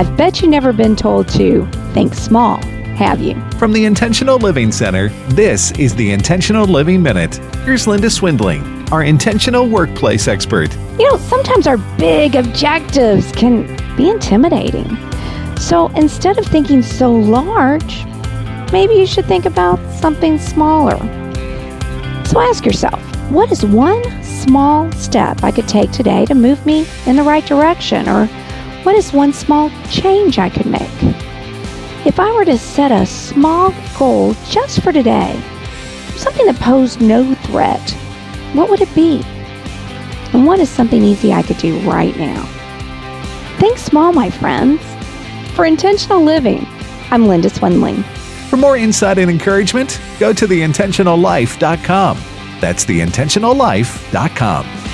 I bet you've never been told to think small, have you? From the Intentional Living Center, this is the Intentional Living Minute. Here's Linda Swindling, our intentional workplace expert. Sometimes our big objectives can be intimidating. So instead of thinking so large, maybe you should think about something smaller. So ask yourself, what is one small step I could take today to move me in the right direction? Or what is one small change I could make? If I were to set a small goal just for today, something that posed no threat, what would it be? And what is something easy I could do right now? Think small, my friends. For Intentional Living, I'm Linda Swindling. For more insight and encouragement, go to theintentionallife.com. That's theintentionallife.com.